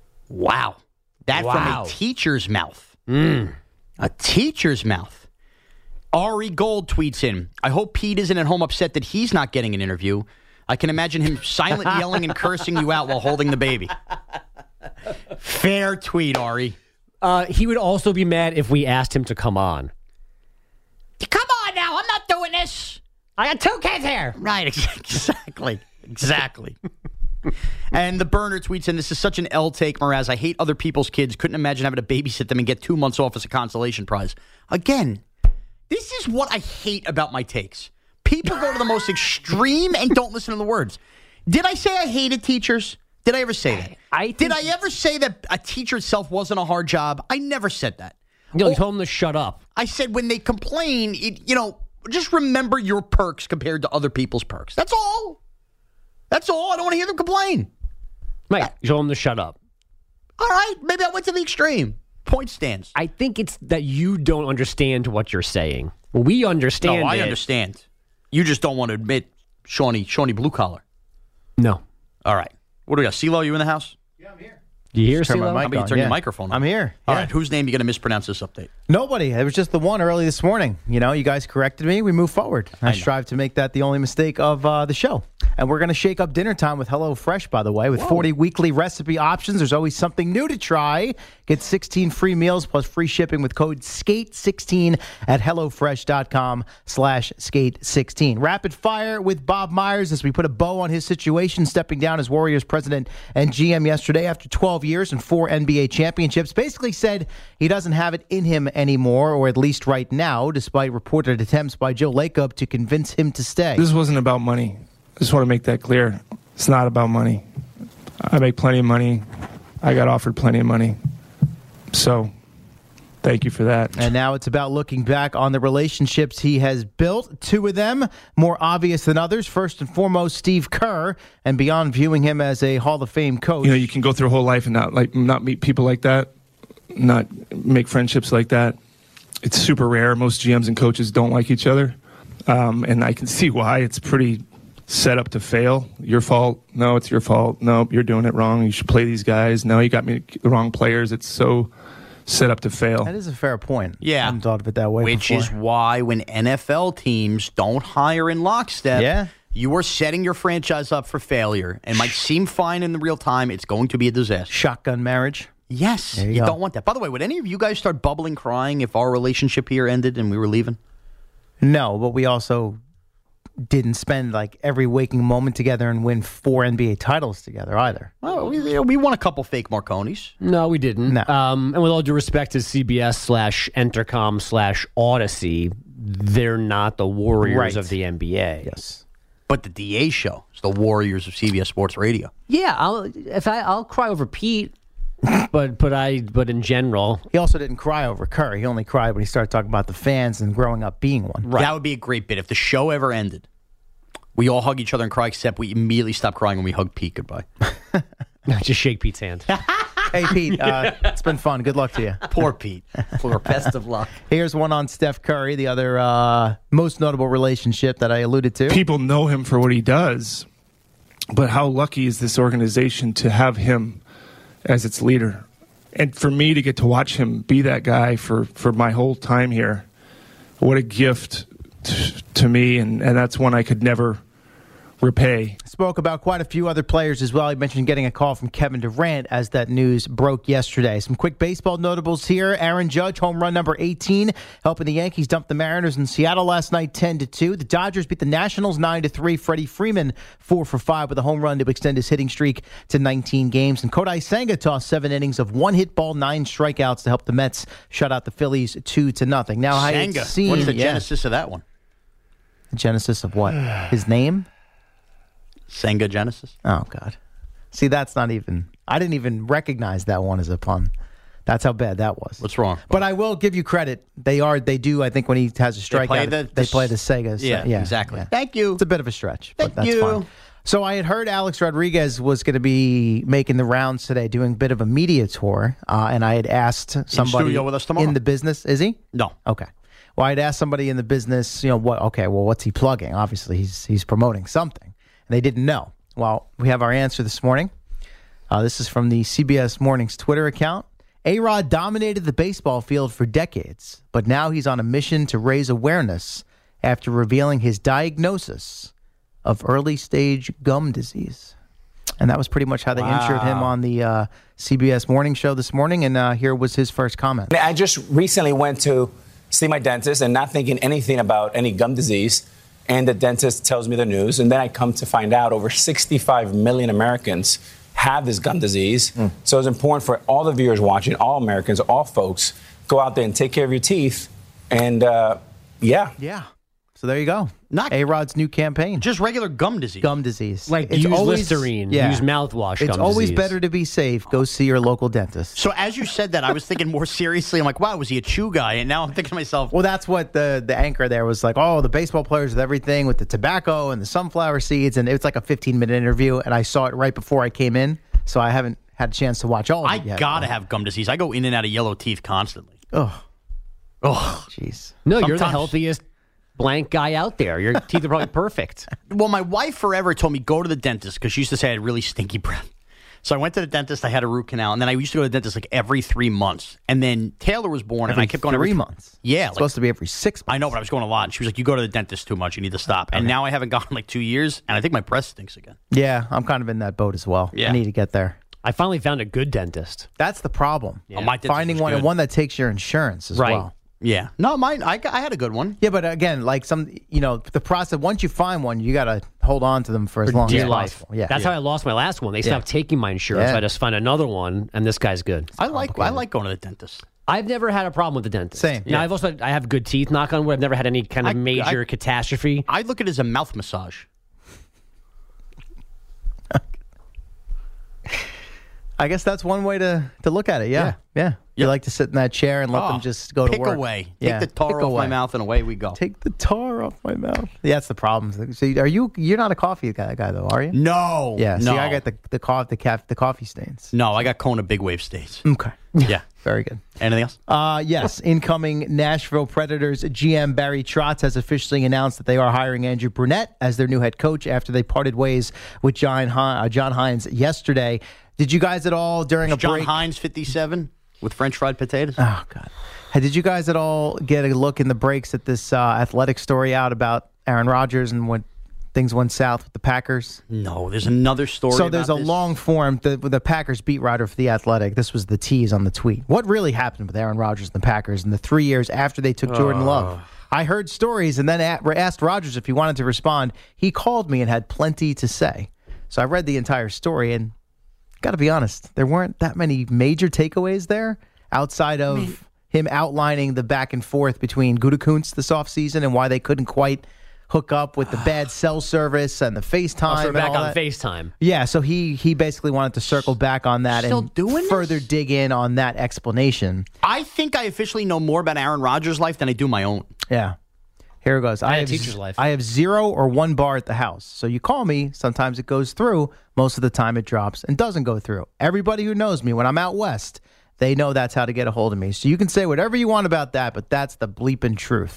H: Wow. That
J: Wow.
H: from a teacher's mouth.
J: Mm.
H: A teacher's mouth. Ari Gold tweets in, I hope Pete isn't at home upset that he's not getting an interview. I can imagine him silent yelling and cursing you out while holding the baby. Fair tweet, Ari.
J: Uh, he would also be mad if we asked him to come on.
H: Come on now, I'm not doing this.
J: I got two kids here.
H: Right, exactly. Exactly. And the burner tweets in, this is such an L take, Mraz. I hate other people's kids. Couldn't imagine having to babysit them and get two months off as a consolation prize. Again, this is what I hate about my takes. People go to the most extreme and don't listen to the words. Did I say I hated teachers? Did I ever say that?
J: I
H: Did I ever say that a teacher itself wasn't a hard job? I never said that.
J: No, you told them to shut up.
H: I said when they complain, it, you know, just remember your perks compared to other people's perks. That's all. That's all. I don't want to hear them complain.
J: Right. You told them to shut up.
H: All right. Maybe I went to the extreme. Point stands.
J: I think it's that you don't understand what you're saying. We understand
H: No, I
J: it.
H: understand. You just don't want to admit Shawnee, Shawnee Blue Collar.
J: No.
H: All right. What do we got? CeeLo, you in the house?
J: You hear,
O: Turn my
J: CeeLo?
O: mic
H: How about you
O: on,
H: turn
O: yeah.
H: your microphone on?
O: I'm here.
H: All
O: yeah.
H: right. Whose name are you going to mispronounce this update?
O: Nobody. It was just the one early this morning. You know, you guys corrected me. We move forward. I,
H: I
O: strive to make that the only mistake of uh, the show. And we're going to shake up dinner time with HelloFresh, by the way, with Whoa. forty weekly recipe options. There's always something new to try. Get sixteen free meals plus free shipping with code skate sixteen at HelloFresh.com slash skate16. Rapid fire with Bob Myers as we put a bow on his situation, stepping down as Warriors president and G M yesterday after twelve years and four N B A championships. Basically said he doesn't have it in him anymore, or at least right now, despite reported attempts by Joe Lacob to convince him to stay.
P: This wasn't about money. I just want to make that clear. It's not about money. I make plenty of money. I got offered plenty of money. So, thank you for that.
O: And now it's about looking back on the relationships he has built. Two of them more obvious than others. First and foremost, Steve Kerr, and beyond viewing him as a Hall of Fame coach.
P: You know, you can go through a whole life and not like not meet people like that, not make friendships like that. It's super rare. Most G Ms and coaches don't like each other, um, and I can see why. It's pretty set up to fail. Your fault. No, it's your fault. No, you're doing it wrong. You should play these guys. No, you got me the wrong players. It's so set up to fail.
O: That is a fair point.
H: Yeah.
O: I hadn't thought of it that way
H: Which
O: before.
H: is why when N F L teams don't hire in lockstep,
O: Yeah.
H: you are setting your franchise up for failure. It might seem fine in the real time. It's going to be a disaster.
O: Shotgun marriage.
H: Yes.
O: There you
H: You
O: go.
H: don't want that. By the way, would any of you guys start bubbling crying if our relationship here ended and we were leaving?
O: No, but we also didn't spend like every waking moment together and win four N B A titles together either.
H: Well, we, we won a couple fake Marconis.
J: No, we didn't.
O: No.
J: Um, and with all due respect to C B S slash Entercom slash Odyssey, they're not the Warriors
O: Right.
J: of the N B A.
O: Yes.
H: But the D A show is the Warriors of C B S Sports Radio.
J: Yeah, I'll if I I'll cry over Pete, but but I but in general,
O: He also didn't cry over Kerr. He only cried when he started talking about the fans and growing up being one.
H: That would be a great bit. If the show ever ended, we all hug each other and cry, except we immediately stop crying when we hug Pete goodbye.
J: just shake Pete's hand.
O: Hey, Pete, uh, it's been fun. Good luck to you.
H: Poor Pete. For best of luck.
O: Here's one on Steph Curry, the other uh, most notable relationship that I alluded to.
P: People know him for what he does, but how lucky is this organization to have him as its leader? And for me to get to watch him be that guy for, for my whole time here, what a gift t- to me, and, and that's one I could never repay.
O: Spoke about quite a few other players as well. He mentioned getting a call from Kevin Durant as that news broke yesterday. Some quick baseball notables here. Aaron Judge, home run number eighteen, helping the Yankees dump the Mariners in Seattle last night ten to two. The Dodgers beat the Nationals nine to three. Freddie Freeman four for five with a home run to extend his hitting streak to nineteen games. And Kodai Senga tossed seven innings of one hit ball, nine strikeouts to help the Mets shut out the Phillies two to nothing. Now, I had
H: Senga.
O: seen
H: What's the
O: yeah,
H: genesis of that one?
O: the genesis of what? His name?
H: Senga Genesis?
O: Oh, God. See, that's not even... I didn't even recognize that one as a pun. That's how bad that was.
H: What's wrong?
O: But I will give you credit. They are. They do, I think, when he has a strikeout,
H: play
O: they,
H: the-
O: they
H: the
O: play
H: s-
O: the Sega.
H: Yeah, exactly. Thank you.
O: It's a bit of a stretch, but
H: Thank
O: that's
H: you.
O: fine. So I had heard Alex Rodriguez was going to be making the rounds today, doing a bit of a media tour, uh, and I had asked somebody
H: studio with us tomorrow.
O: in the business. Is he?
H: No.
O: Okay. Well, I'd asked somebody in the business, you know, what? Okay, well, what's he plugging? Obviously, he's he's promoting something, and they didn't know. Well, we have our answer this morning. Uh, this is from the C B S Mornings Twitter account. A-Rod dominated the baseball field for decades, but now he's on a mission to raise awareness after revealing his diagnosis of early-stage gum disease. And that was pretty much how they
Q: Wow.
O: insured him on the uh, C B S Morning Show this morning, and uh, here was his first comment.
Q: I just recently went to see my dentist and not thinking anything about any gum disease, and the dentist tells me the news, and then I come to find out over sixty-five million Americans have this gum disease. Mm. So it's important for all the viewers watching, all Americans, all folks, go out there and take care of your teeth, and uh, yeah.
O: Yeah. So there you go. Not A-Rod's new campaign.
H: Just regular gum disease.
O: Gum disease.
J: Like use Listerine, use mouthwash.
O: It's
J: gum
O: always
J: disease.
O: better to be safe. Go see your local dentist.
H: So as you said that, I was thinking more seriously. I'm like, wow, was he a chew guy? And now I'm thinking to myself,
O: Well, that's what the, the anchor there was like, oh, the baseball players with everything, with the tobacco and the sunflower seeds. And it was like a fifteen-minute interview, and I saw it right before I came in, so I haven't had a chance to watch all of
H: I
O: it yet.
H: gotta have gum disease. I go in and out of yellow teeth constantly.
O: Oh.
H: Oh.
O: Jeez.
J: No, you're the
H: Sometimes-
J: healthiest blank guy out there. Your teeth are probably perfect.
H: Well, my wife forever told me go to the dentist because she used to say I had really stinky breath. So I went to the dentist. I had a root canal, and then I used to go to the dentist like every three months. And then Taylor was born,
O: Every
H: and I kept going every
O: three months.
H: Yeah,
O: It's supposed to be every six months.
H: I know, but I was going a lot. And she was like, "You go to the dentist too much. You need to stop." And now I haven't gone in like two years, and I think my breath stinks again.
O: Yeah, I'm kind of in that boat as well.
H: Yeah.
O: I need to get there.
J: I finally found a good dentist.
O: That's the problem.
H: Oh, my dentist
O: Finding
H: was
O: one
H: good.
O: and one that takes your insurance as
J: Right.
O: well.
H: Yeah, no, mine. I, got- I had a good one.
O: Yeah, but again, like some, you know, the process. Once you find one, you got to hold on to them for as long
J: Dear
O: as
J: life.
O: possible. Yeah,
J: That's how I lost my last one. They
O: Yeah.
J: stopped taking my insurance.
O: Yeah.
J: So I just found another one, and this guy's good.
H: I like I like going to the dentist.
J: I've never had a problem with the dentist.
O: Same.
J: Now, I've also I have good teeth. Knock on wood. I've never had any kind of
H: I-
J: major
H: I-
J: catastrophe.
H: I look at it as a mouth massage.
O: I guess that's one way to, to look at it. Yeah, yeah. You like to sit in that chair and let
H: Oh,
O: them just go to
H: pick
O: work.
H: away.
O: Yeah.
H: Take the tar
O: Pick
H: off my
O: away.
H: mouth, and away we go.
O: Take the tar off my mouth. Yeah, that's the problem. So, are you? You're not a coffee guy, guy though, are you?
H: No.
O: Yeah. See,
H: no.
O: I got the the coffee the, caf- the coffee stains.
H: No, I got Kona Big Wave states.
O: Okay.
H: Yeah.
O: Very good.
H: Anything else?
O: Uh, yes, incoming Nashville Predators G M Barry Trotz has officially announced that they are hiring Andrew Brunette as their new head coach after they parted ways with John, Hi- uh, John Hines yesterday. Did you guys at all during a
H: John
O: break?
H: Hines, fifty-seven, with French fried potatoes.
O: Oh, God. Hey, did you guys at all get a look in the breaks at this uh, athletic story out about Aaron Rodgers and when things went south with the Packers?
H: No, there's another story.
O: So there's a
H: about this.
O: long form, the, the Packers beat writer for The Athletic. This was the tease on the tweet. What really happened with Aaron Rodgers and the Packers in the three years after they took Jordan
H: Oh.
O: Love? I heard stories and then a- asked Rodgers if he wanted to respond. He called me and had plenty to say. So I read the entire story, and got to be honest, there weren't that many major takeaways there outside of him outlining the back and forth between Gutekunst this offseason and why they couldn't quite hook up with the bad cell service and the FaceTime.
J: Also
O: and
J: back
O: all
J: on
O: that.
J: FaceTime.
O: Yeah, so he he basically wanted to circle back on that
H: Still
O: and
H: doing
O: further dig in on that explanation.
H: I think I officially know more about Aaron Rodgers' life than I do my own.
O: Yeah. Here it goes.
J: I had a
O: have
J: teacher's
O: z-
J: life.
O: I have zero or one bar at the house. So you call me, sometimes it goes through, most of the time it drops and doesn't go through. Everybody who knows me when I'm out west, they know that's how to get a hold of me. So you can say whatever you want about that, but that's the bleeping truth.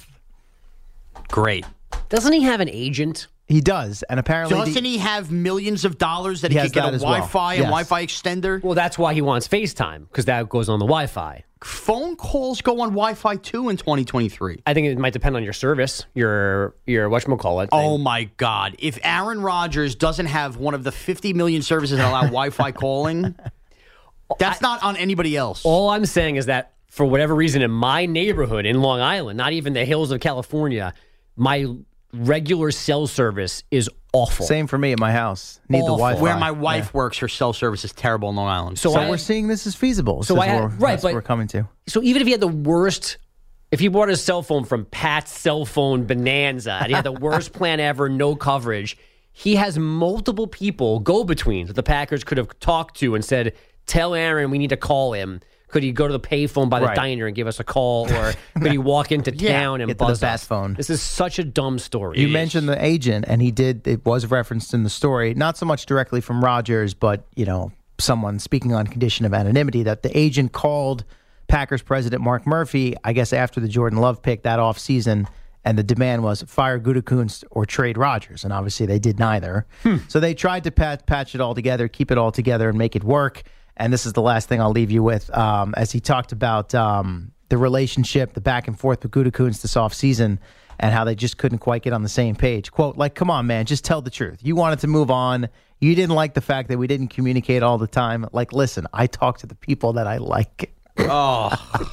H: Great.
J: Doesn't he have an agent?
O: He does, and apparently the-
H: Doesn't he have millions of dollars that
O: He
H: he,
O: has
H: could get
O: that
H: a
O: as well.
H: Wi-Fi and
O: Yes.
H: Wi-Fi extender?
J: Well, that's why he wants FaceTime, because that goes on the Wi-Fi.
H: Phone calls go on Wi-Fi too in twenty twenty-three.
J: I think it might depend on your service, your your whatchamacallit.
H: Oh my God! If Aaron Rodgers doesn't have one of the fifty million services that allow Wi-Fi calling, that's not on anybody else.
J: All I'm saying is that for whatever reason in my neighborhood in Long Island, not even the hills of California, my regular cell service is awful.
O: Same for me at my house. Need
J: Awful.
O: the Wi-Fi.
H: Where my wife works, her cell service is terrible in Long Island.
J: So
O: So
J: I-
O: we're seeing this is feasible.
J: So
O: This
J: I
O: is
J: had-
O: where-
J: right,
O: that's
J: but-
O: what we're coming to.
J: So even if he had the worst, if he bought his cell phone from Pat's cell phone bonanza, and he had the worst plan ever, no coverage, he has multiple people, go-betweens, that the Packers could have talked to and said, tell Aaron we need to call him. Could he go to the payphone by the
O: Right.
J: diner and give us a call, or could he walk into
O: Yeah,
J: town and
O: get to the
J: buzz
O: bat
J: us?
O: phone.
J: This is such a dumb story.
O: You mentioned the agent, and he did. It was referenced in the story, not so much directly from Rodgers, but you know, someone speaking on condition of anonymity. That the agent called Packers president Mark Murphy, I guess, after the Jordan Love pick that offseason, and the demand was fire Gutekunst or trade Rodgers, and obviously they did neither. So they tried to pat, patch it all together, keep it all together, and make it work. and this is the last thing I'll leave you with, um, as he talked about um, the relationship, the back and forth with Gutekunst this offseason, and how they just couldn't quite get on the same page. Quote, like, come on, man, just tell the truth. You wanted to move on. You didn't like the fact that we didn't communicate all the time. Like, listen, I talk to the people that I like.
H: Oh,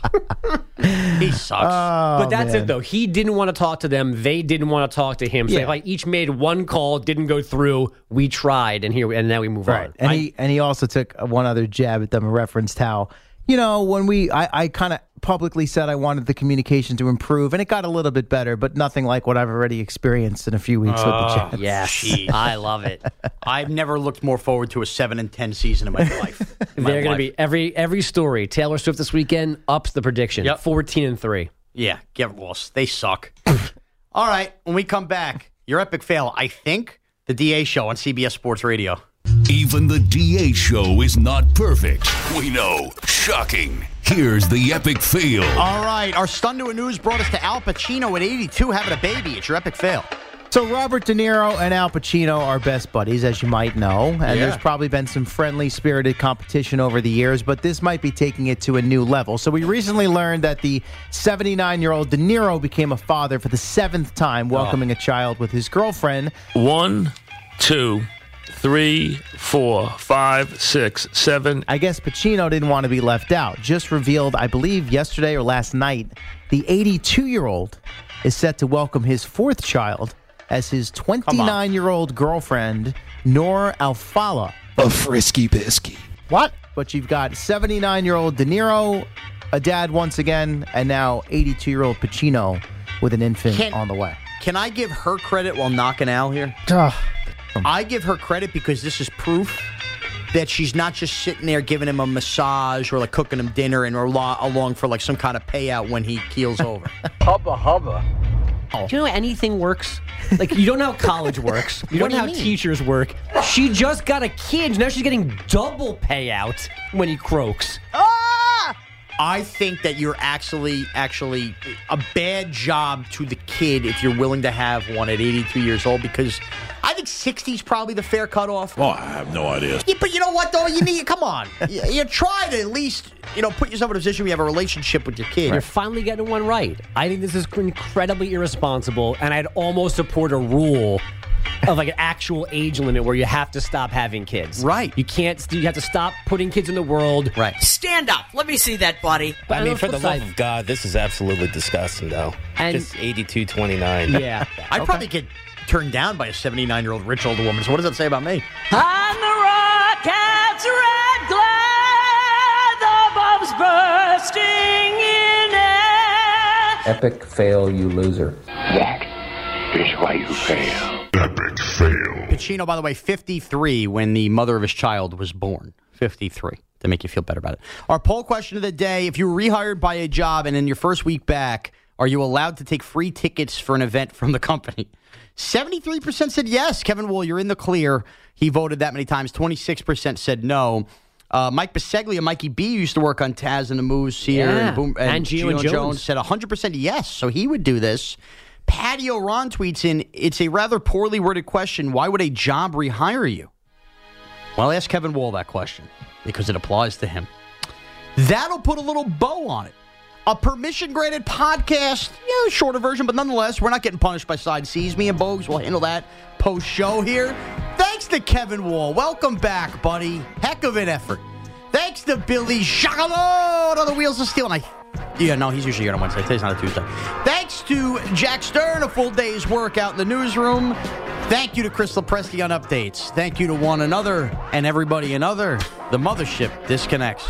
H: he sucks.
O: Oh,
J: but that's
O: man.
J: it, though. He didn't want to talk to them. They didn't want to talk to him. So
O: Yeah.
J: they like each made one call, didn't go through. We tried, and here and now we move
O: Right.
J: on.
O: And
J: I-
O: he and he also took one other jab at them and referenced how, you know, when we, I, I kind of publicly said I wanted the communication to improve, and it got a little bit better, but nothing like what I've already experienced in a few weeks with the Jets.
J: yes,
H: Jeez.
J: I love it.
H: I've never looked more forward to a seven and ten season in my life. In my
J: They're going
H: life.
J: to be every every story. Taylor Swift this weekend ups the prediction.
H: Yep.
J: fourteen and three.
H: Yeah, get lost. They suck. All right, when we come back, your epic fail, I think, the D A show on C B S Sports Radio.
G: Even the D A show is not perfect. We know. Shocking. Here's the epic fail.
H: All right, our Stun to a News brought us to Al Pacino at eighty-two having a baby. It's your epic fail.
O: So Robert De Niro and Al Pacino are best buddies, as you might know, and
H: Yeah.
O: there's probably been some friendly, spirited competition over the years, but this might be taking it to a new level. So we recently learned that the seventy-nine-year-old De Niro became a father for the seventh time, welcoming a child with his girlfriend.
R: One, two, three, four, five, six, seven.
O: I guess Pacino didn't want to be left out. Just revealed, I believe, yesterday or last night, the eighty-two-year-old is set to welcome his fourth child as his twenty-nine-year-old girlfriend, Noor Al-Fala.
K: A frisky bisky.
O: What? But you've got seventy-nine-year-old De Niro, a dad once again, and now eighty-two-year-old Pacino with an infant
H: Can-
O: on the way.
H: Can I give her credit while knocking Al here? I give her credit because this is proof that she's not just sitting there giving him a massage or like cooking him dinner and or lo- along for like some kind of payout when he keels over.
I: Hubba hubba.
J: Do you know how anything works? Like, you don't know how college works. You
H: What
J: don't
H: do
J: know
H: you
J: how
H: mean?
J: teachers work. She just got a kid. Now she's getting double payout when he croaks.
H: I think that you're actually actually a bad job to the kid if you're willing to have one at eighty-two years old, because I think sixty is probably the fair cutoff.
R: Oh, I have no idea.
H: Yeah, but you know what, though? You need, come on. You, you try to at least, you know, put yourself in a position where you have a relationship with your kid.
J: You're finally getting one right. I think this is incredibly irresponsible, and I'd almost support a rule of like an actual age limit where you have to stop having kids.
H: Right.
J: You can't. You have to stop putting kids in the world.
H: Right.
S: Stand up. Let me see that, buddy.
J: But
T: I
J: on
T: mean,
J: the
T: for the
J: flip
T: love
J: side-
T: of God, this is absolutely disgusting, though.
J: And-
T: Just eighty-two twenty-nine.
J: Yeah.
H: I'd probably get turned down by a seventy-nine-year-old rich older woman. So what does that say about me?
S: On the Rockets' red glare, the bombs bursting in air.
U: Epic fail, you loser.
F: That is why you fail.
G: Epic fail.
H: Pacino, by the way, fifty-three when the mother of his child was born. fifty-three, to make you feel better about it. Our poll question of the day, if you were rehired by a job and in your first week back, are you allowed to take free tickets for an event from the company? seventy-three percent said yes. Kevin Wool, you're in the clear. He voted that many times. twenty-six percent said no. Uh, Mike Biseglia, Mikey B, used to work on Taz and the Moose here.
J: Yeah.
H: And, Boom,
J: And Gio and Jones.
H: said one hundred percent yes, so he would do this. Patty O'Ron tweets in, it's a rather poorly worded question. Why would a job rehire you? Well, ask Kevin Wall that question because it applies to him. That'll put a little bow on it. A permission-granted podcast, yeah, shorter version, but nonetheless, we're not getting punished by Side Seas. Me and Bogues will handle that post-show here. Thanks to Kevin Wall. Welcome back, buddy. Heck of an effort. Thanks to Billy Chagalot on the Wheels of Steel. And I, yeah, no, he's usually here on Wednesday. Today's not a Tuesday. Thanks to Jack Stern, a full day's work out in the newsroom. Thank you to Chris Lepresky on updates. Thank you to one another and everybody in other. The mothership disconnects.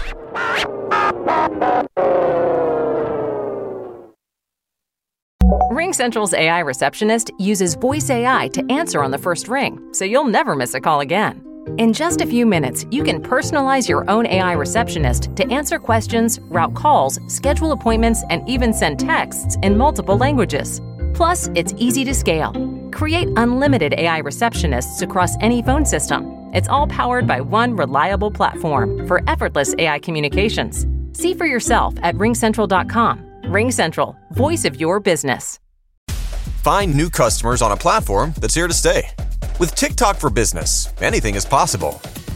A: RingCentral's A I receptionist uses voice A I to answer on the first ring, so you'll never miss a call again. In just a few minutes, you can personalize your own A I receptionist to answer questions, route calls, schedule appointments, and even send texts in multiple languages. Plus, it's easy to scale. Create unlimited A I receptionists across any phone system. It's all powered by one reliable platform for effortless A I communications. See for yourself at ring central dot com. RingCentral, voice of your business.
C: Find new customers on a platform that's here to stay. With TikTok for Business, anything is possible.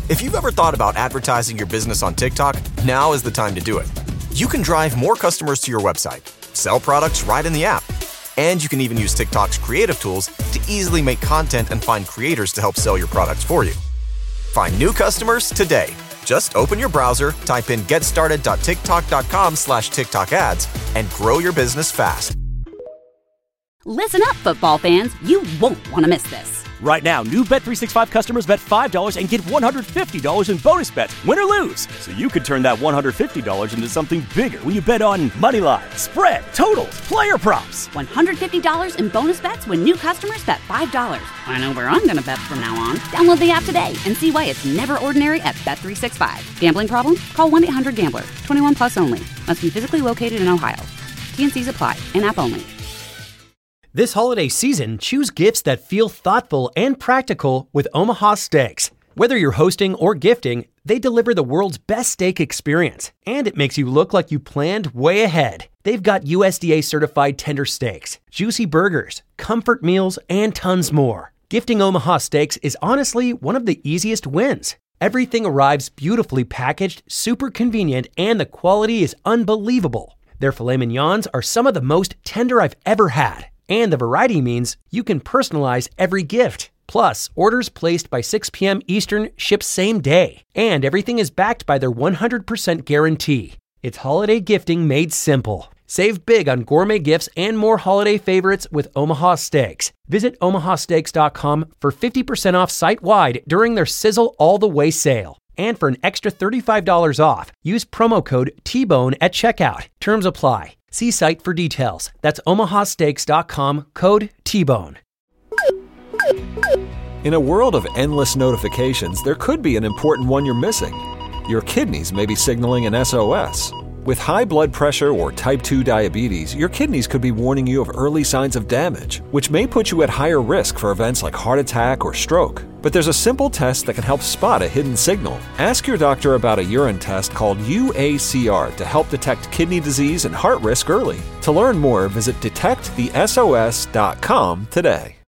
C: If you've ever thought about advertising your business on TikTok, now is the time to do it. You can drive more customers to your website, sell products right in the app, and you can even use TikTok's creative tools to easily make content and find creators to help sell your products for you. Find new customers today. Just open your browser, type in getstarted.tiktok.com slash TikTok ads, and grow your business fast.
D: Listen up, football fans. You won't want to miss this.
E: Right now, new Bet three sixty-five customers bet five dollars and get one hundred fifty dollars in bonus bets, win or lose. So you could turn that one hundred fifty dollars into something bigger when you bet on money line, spread, totals, player props.
D: one hundred fifty dollars in bonus bets when new customers bet five dollars. I know where I'm going to bet from now on. Download the app today and see why it's never ordinary at Bet three sixty-five. Gambling problem? Call one eight hundred gambler. twenty-one plus only. Must be physically located in Ohio. T N Cs apply. In-app only.
M: This holiday season, choose gifts that feel thoughtful and practical with Omaha Steaks. Whether you're hosting or gifting, they deliver the world's best steak experience, and it makes you look like you planned way ahead. They've got U S D A certified tender steaks, juicy burgers, comfort meals, and tons more. Gifting Omaha Steaks is honestly one of the easiest wins. Everything arrives beautifully packaged, super convenient, and the quality is unbelievable. Their filet mignons are some of the most tender I've ever had. And the variety means you can personalize every gift. Plus, orders placed by six p.m. Eastern ship same day. And everything is backed by their one hundred percent guarantee. It's holiday gifting made simple. Save big on gourmet gifts and more holiday favorites with Omaha Steaks. Visit omaha steaks dot com for fifty percent off site-wide during their Sizzle All the Way sale. And for an extra thirty-five dollars off, use promo code T Bone at checkout. Terms apply. See site for details. That's omaha steaks dot com, code T Bone.
L: In a world of endless notifications, there could be an important one you're missing. Your kidneys may be signaling an S O S. With high blood pressure or type two diabetes, your kidneys could be warning you of early signs of damage, which may put you at higher risk for events like heart attack or stroke. But there's a simple test that can help spot a hidden signal. Ask your doctor about a urine test called U A C R to help detect kidney disease and heart risk early. To learn more, visit detect the S O S dot com today.